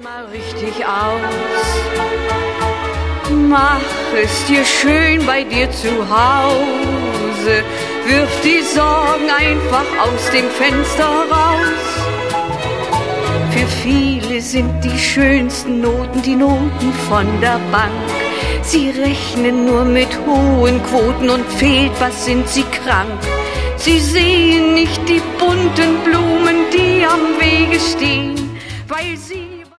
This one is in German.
mal richtig aus. Mach es dir schön bei dir zu Hause. Wirf die Sorgen einfach aus dem Fenster raus. Für viele sind die schönsten Noten die Noten von der Bank. Sie rechnen nur mit hohen Quoten und fehlt was, sind sie krank. Sie sehen nicht die bunten Blumen, die am Wege stehen, weil sie